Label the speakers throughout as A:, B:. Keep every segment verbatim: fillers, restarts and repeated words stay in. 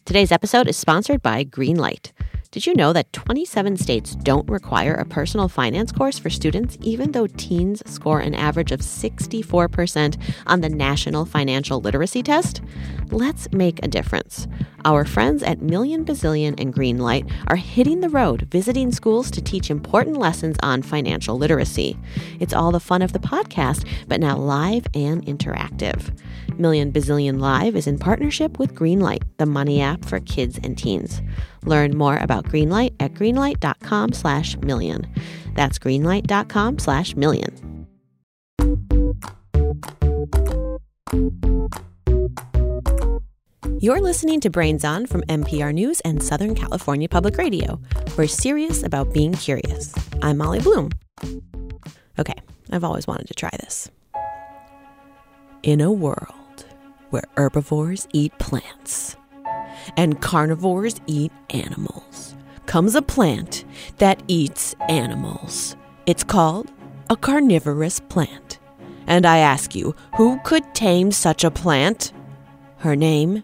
A: Today's episode is sponsored by Greenlight. Did you know that twenty-seven states don't require a personal finance course for students, even though teens score an average of sixty-four percent on the National Financial Literacy Test? Let's make a difference. Our friends at Million Bazillion and Greenlight are hitting the road, visiting schools to teach important lessons on financial literacy. It's all the fun of the podcast, but now live and interactive. Million Bazillion Live is in partnership with Greenlight, the money app for kids and teens. Learn more about Greenlight at greenlight.com slash million. That's greenlight.com slash million. You're listening to Brains On from N P R News and Southern California Public Radio. We're serious about being curious. I'm Molly Bloom. Okay, I've always wanted to try this. In a world where herbivores eat plants and carnivores eat animals, comes a plant that eats animals. It's called a carnivorous plant. And I ask you, who could tame such a plant? Her name,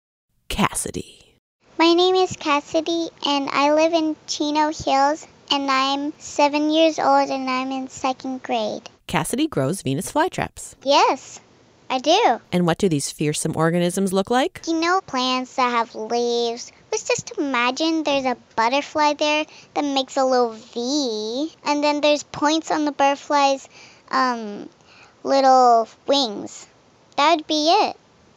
A: Cassidy.
B: My name is Cassidy, and I live in Chino Hills, and I'm seven years old, and I'm in second grade.
A: Cassidy grows Venus flytraps.
B: Yes, I do.
A: And what do these fearsome organisms look like?
B: You know plants that have leaves? Let's just imagine there's a butterfly there that makes a little V, and then there's points on the butterfly's um, little wings. That would be it.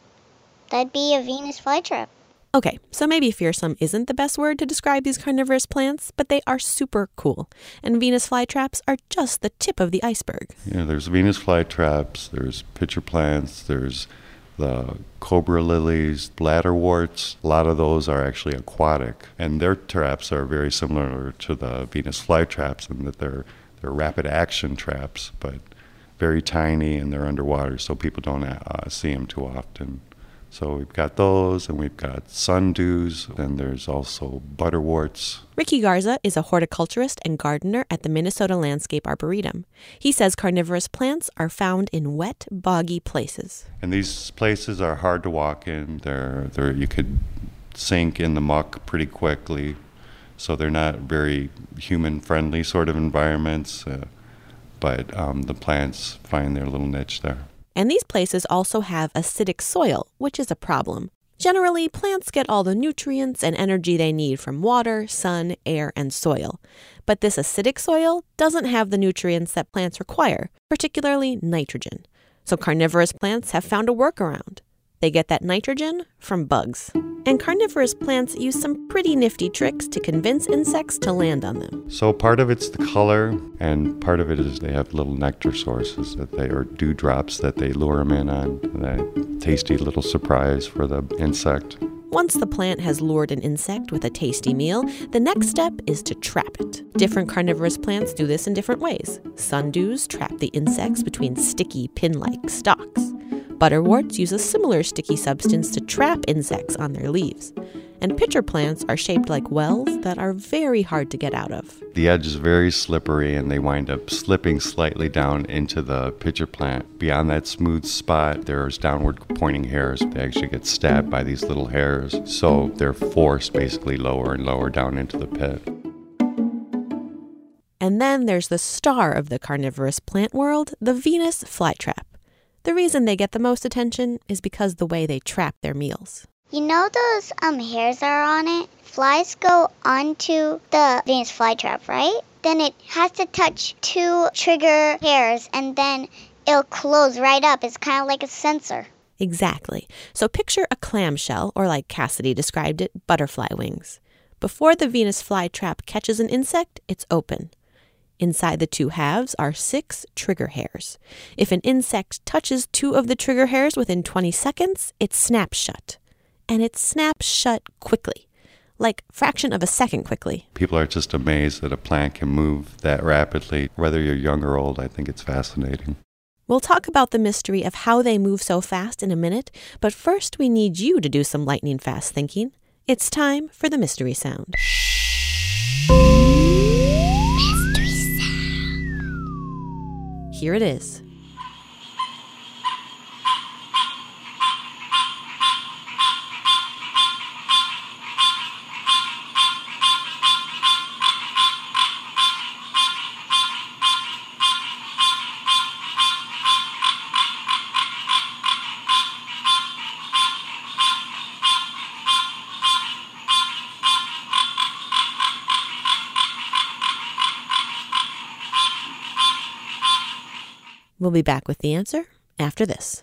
B: That'd be a Venus flytrap.
A: Okay, so maybe fearsome isn't the best word to describe these carnivorous plants, but they are super cool. And Venus flytraps are just the tip of the iceberg.
C: Yeah, there's Venus flytraps, there's pitcher plants, there's the cobra lilies, bladderworts. A lot of those are actually aquatic, and their traps are very similar to the Venus flytraps in that they're, they're rapid action traps, but very tiny, and they're underwater, so people don't uh, see them too often. So we've got those, and we've got sundews, and there's also butterworts.
A: Ricky Garza is a horticulturist and gardener at the Minnesota Landscape Arboretum. He says carnivorous plants are found in wet, boggy places.
C: And these places are hard to walk in. They're, they're you could sink in the muck pretty quickly, so they're not very human-friendly sort of environments, uh, but um, the plants find their little niche there.
A: And these places also have acidic soil, which is a problem. Generally, plants get all the nutrients and energy they need from water, sun, air, and soil. But this acidic soil doesn't have the nutrients that plants require, particularly nitrogen. So carnivorous plants have found a workaround. They get that nitrogen from bugs. And carnivorous plants use some pretty nifty tricks to convince insects to land on them.
C: So part of it's the color, and part of it is they have little nectar sources that they, or dewdrops that they lure them in on. That tasty little surprise for the insect.
A: Once the plant has lured an insect with a tasty meal, the next step is to trap it. Different carnivorous plants do this in different ways. Sundews trap the insects between sticky pin-like stalks. Butterworts use a similar sticky substance to trap insects on their leaves. And pitcher plants are shaped like wells that are very hard to get out of.
C: The edge is very slippery, and they wind up slipping slightly down into the pitcher plant. Beyond that smooth spot, there's downward pointing hairs. They actually get stabbed by these little hairs, so they're forced basically lower and lower down into the pit.
A: And then there's the star of the carnivorous plant world, the Venus flytrap. The reason they get the most attention is because the way they trap their meals.
B: You know those um hairs that are on it? Flies go onto the Venus flytrap, right? Then it has to touch two trigger hairs, and then it'll close right up. It's kind of like a sensor.
A: Exactly. So picture a clamshell, or like Cassidy described it, butterfly wings. Before the Venus flytrap catches an insect, it's open. Inside the two halves are six trigger hairs. If an insect touches two of the trigger hairs within twenty seconds, it snaps shut. And it snaps shut quickly, like a fraction of a second quickly.
C: People are just amazed that a plant can move that rapidly. Whether you're young or old, I think it's fascinating.
A: We'll talk about the mystery of how they move so fast in a minute, but first we need you to do some lightning-fast thinking. It's time for the mystery sound.
B: Mystery sound.
A: Here it is. We'll be back with the answer after this.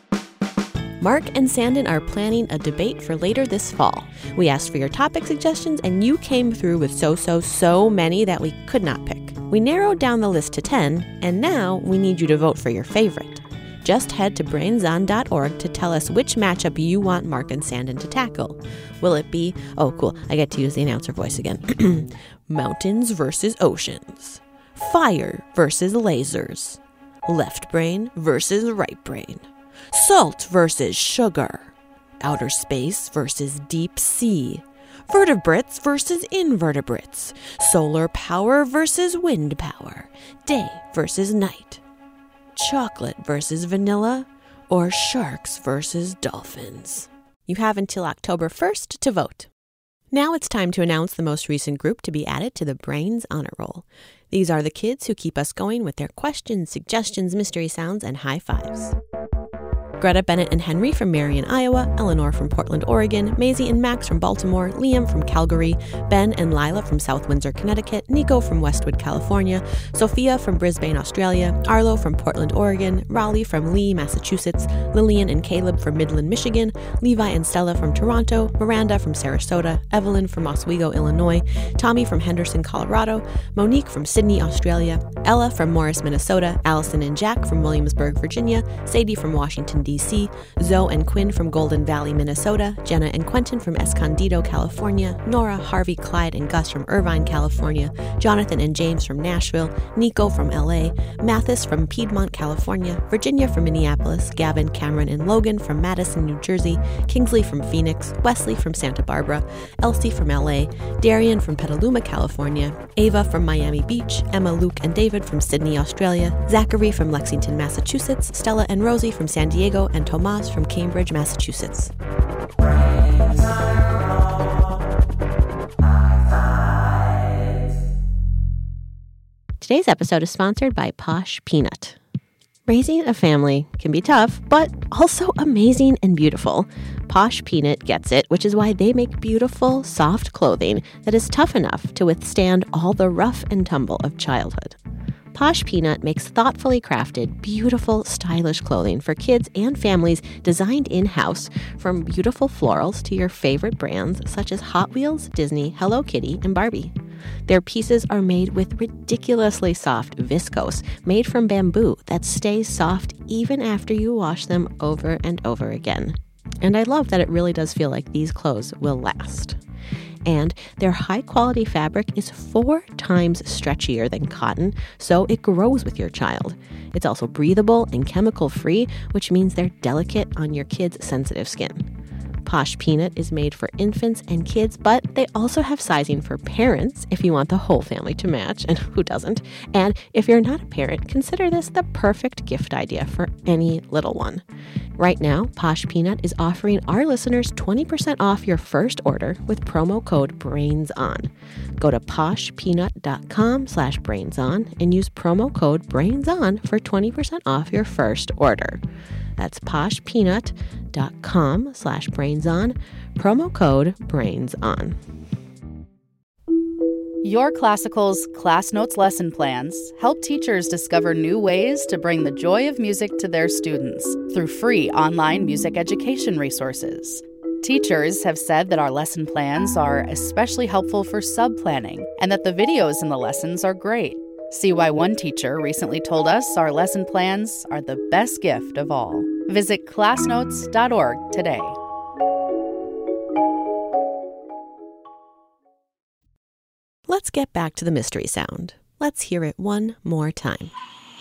A: Mark and Sandon are planning a debate for later this fall. We asked for your topic suggestions, and you came through with so, so, so many that we could not pick. We narrowed down the list to ten, and now we need you to vote for your favorite. Just head to brains on dot org to tell us which matchup you want Mark and Sandon to tackle. Will it be, oh cool, I get to use the announcer voice again, mountains versus oceans, fire versus lasers, left brain versus right brain, salt versus sugar, outer space versus deep sea, vertebrates versus invertebrates, solar power versus wind power, day versus night, chocolate versus vanilla, or sharks versus dolphins. You have until October first to vote. Now it's time to announce the most recent group to be added to the Brains Honor Roll. These are the kids who keep us going with their questions, suggestions, mystery sounds, and high fives. Greta, Bennett, and Henry from Marion, Iowa, Eleanor from Portland, Oregon, Maisie and Max from Baltimore, Liam from Calgary, Ben and Lila from South Windsor, Connecticut, Nico from Westwood, California, Sophia from Brisbane, Australia, Arlo from Portland, Oregon, Raleigh from Lee, Massachusetts, Lillian and Caleb from Midland, Michigan, Levi and Stella from Toronto, Miranda from Sarasota, Evelyn from Oswego, Illinois, Tommy from Henderson, Colorado, Monique from Sydney, Australia, Ella from Morris, Minnesota, Allison and Jack from Williamsburg, Virginia, Sadie from Washington, D C, Zoe and Quinn from Golden Valley, Minnesota, Jenna and Quentin from Escondido, California, Nora, Harvey, Clyde, and Gus from Irvine, California, Jonathan and James from Nashville, Nico from L A, Mathis from Piedmont, California, Virginia from Minneapolis, Gavin, Cameron, and Logan from Madison, New Jersey, Kingsley from Phoenix, Wesley from Santa Barbara, Elsie from L A, Darian from Petaluma, California, Ava from Miami Beach, Emma, Luke, and David from Sydney, Australia, Zachary from Lexington, Massachusetts, Stella and Rosie from San Diego, and Tomas from Cambridge, Massachusetts. Today's episode is sponsored by Posh Peanut. Raising a family can be tough, but also amazing and beautiful. Posh Peanut gets it, which is why they make beautiful, soft clothing that is tough enough to withstand all the rough and tumble of childhood. Posh Peanut makes thoughtfully crafted, beautiful, stylish clothing for kids and families designed in-house, from beautiful florals to your favorite brands such as Hot Wheels, Disney, Hello Kitty, and Barbie. Their pieces are made with ridiculously soft viscose, made from bamboo that stays soft even after you wash them over and over again. And I love that it really does feel like these clothes will last. And their high-quality fabric is four times stretchier than cotton, so it grows with your child. It's also breathable and chemical-free, which means they're delicate on your kids' sensitive skin. Posh Peanut is made for infants and kids, but they also have sizing for parents if you want the whole family to match, and who doesn't? And if you're not a parent, consider this the perfect gift idea for any little one. Right now, Posh Peanut is offering our listeners twenty percent off your first order with promo code BRAINSON. Go to poshpeanut.com slash brainson and use promo code BRAINSON for twenty percent off your first order. That's poshpeanut.com slash brainson, promo code BRAINSON.
D: Your Classical's Class Notes lesson plans help teachers discover new ways to bring the joy of music to their students through free online music education resources. Teachers have said that our lesson plans are especially helpful for sub-planning and that the videos in the lessons are great. See why one teacher recently told us our lesson plans are the best gift of all. Visit class notes dot org today.
A: Let's get back to the mystery sound. Let's hear it one more time.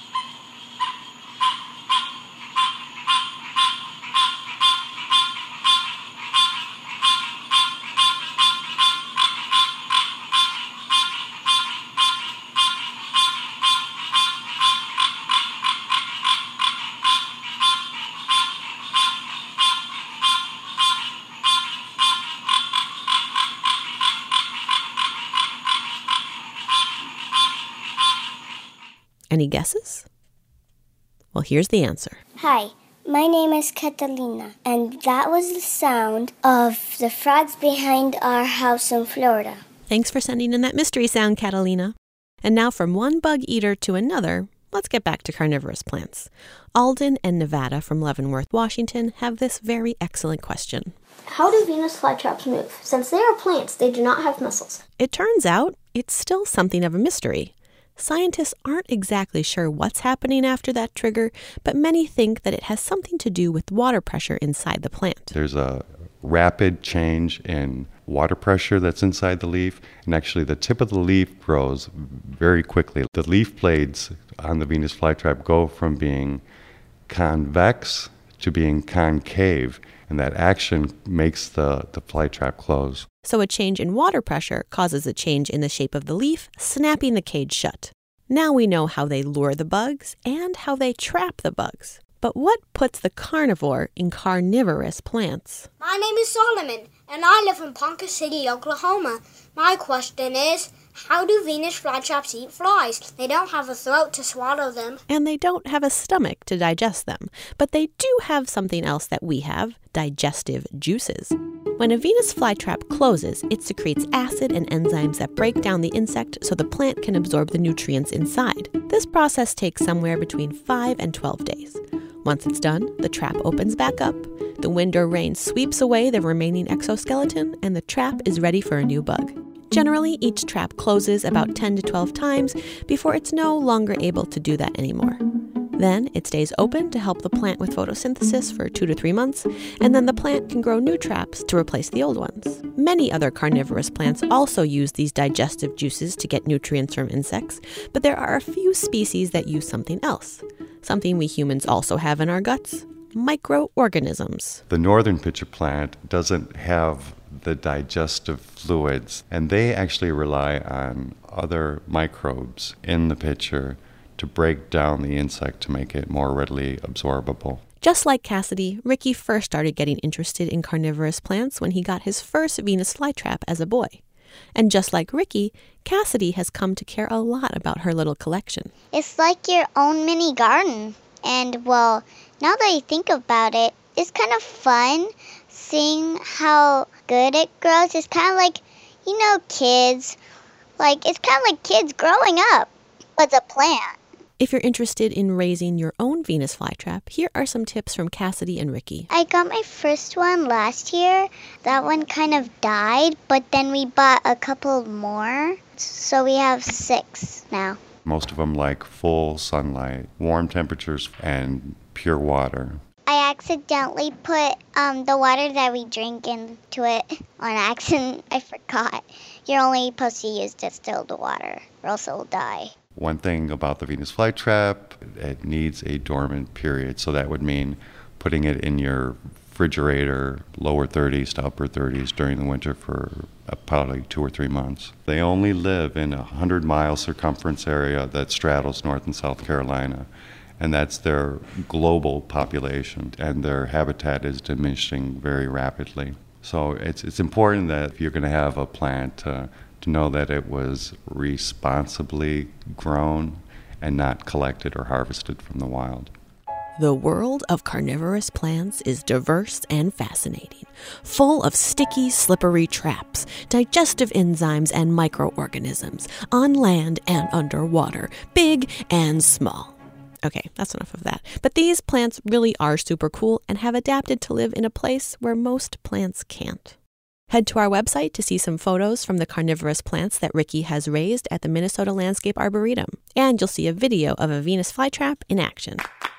A: Any guesses? Well, here's the answer.
E: Hi, my name is Catalina, and that was the sound of the frogs behind our house in Florida.
A: Thanks for sending in that mystery sound, Catalina. And now from one bug eater to another, let's get back to carnivorous plants. Alden and Nevada from Leavenworth, Washington, have this very excellent question.
F: How do Venus flytraps move? Since they are plants, they do not have muscles.
A: It turns out it's still something of a mystery. Scientists aren't exactly sure what's happening after that trigger, but many think that it has something to do with water pressure inside the plant.
C: There's a rapid change in water pressure that's inside the leaf, and actually the tip of the leaf grows very quickly. The leaf blades on the Venus flytrap go from being convex to being concave, and that action makes the, the flytrap close.
A: So a change in water pressure causes a change in the shape of the leaf, snapping the cage shut. Now we know how they lure the bugs and how they trap the bugs. But what puts the carnivore in carnivorous plants?
G: My name is Solomon, and I live in Ponca City, Oklahoma. My question is, how do Venus flytraps eat flies? They don't have a throat to swallow them.
A: And they don't have a stomach to digest them. But they do have something else that we have, digestive juices. When a Venus flytrap closes, it secretes acid and enzymes that break down the insect so the plant can absorb the nutrients inside. This process takes somewhere between five and twelve days. Once it's done, the trap opens back up, the wind or rain sweeps away the remaining exoskeleton, and the trap is ready for a new bug. Generally, each trap closes about ten to twelve times before it's no longer able to do that anymore. Then it stays open to help the plant with photosynthesis for two to three months, and then the plant can grow new traps to replace the old ones. Many other carnivorous plants also use these digestive juices to get nutrients from insects, but there are a few species that use something else. Something we humans also have in our guts, microorganisms.
C: The northern pitcher plant doesn't have the digestive fluids, and they actually rely on other microbes in the pitcher to break down the insect to make it more readily absorbable.
A: Just like Cassidy, Ricky first started getting interested in carnivorous plants when he got his first Venus flytrap as a boy. And just like Ricky, Cassidy has come to care a lot about her little collection.
B: It's like your own mini garden. And, well, now that I think about it, it's kind of fun seeing how good it grows. It's kind of like, you know, kids. Like, it's kind of like kids growing up with a plant.
A: If you're interested in raising your own Venus flytrap, here are some tips from Cassidy and Ricky.
B: I got my first one last year. That one kind of died, but then we bought a couple more. So we have six now.
C: Most of them like full sunlight, warm temperatures, and pure water.
B: I accidentally put um, the water that we drink into it on accident. I forgot. You're only supposed to use distilled water, or else it will die.
C: One thing about the Venus flytrap, it needs a dormant period. So that would mean putting it in your refrigerator, lower thirties to upper thirties during the winter for probably two or three months. They only live in a hundred mile circumference area that straddles North and South Carolina. And that's their global population, and their habitat is diminishing very rapidly. So it's it's important that if you're going to have a plant, uh, to know that it was responsibly grown and not collected or harvested from the wild.
A: The world of carnivorous plants is diverse and fascinating, full of sticky, slippery traps, digestive enzymes, and microorganisms, on land and underwater, big and small. Okay, that's enough of that. But these plants really are super cool and have adapted to live in a place where most plants can't. Head to our website to see some photos from the carnivorous plants that Ricky has raised at the Minnesota Landscape Arboretum. And you'll see a video of a Venus flytrap in action.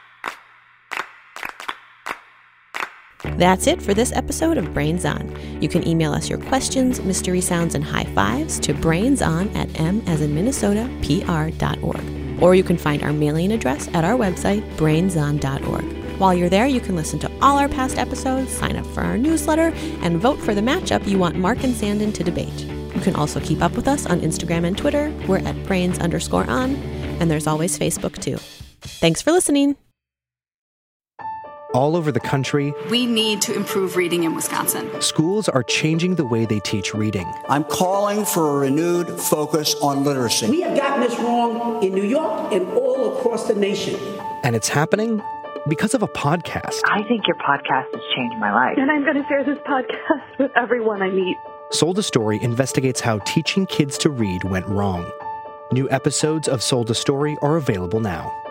A: That's it for this episode of Brains On. You can email us your questions, mystery sounds, and high fives to brainson at m as in Minnesota, pr dot org. Or you can find our mailing address at our website, brainson dot org. While you're there, you can listen to all our past episodes, sign up for our newsletter, and vote for the matchup you want Mark and Sandon to debate. You can also keep up with us on Instagram and Twitter. We're at brains underscore on, and there's always Facebook too. Thanks for listening.
H: All over the country,
I: we need to improve reading in Wisconsin.
H: Schools are changing the way they teach reading.
J: I'm calling for a renewed focus on literacy.
K: We have gotten this wrong in New York and all across the nation.
H: And it's happening because of a podcast.
L: I think your podcast has changed my life.
M: And I'm going to share this podcast with everyone I meet.
H: Sold a Story investigates how teaching kids to read went wrong. New episodes of Sold a Story are available now.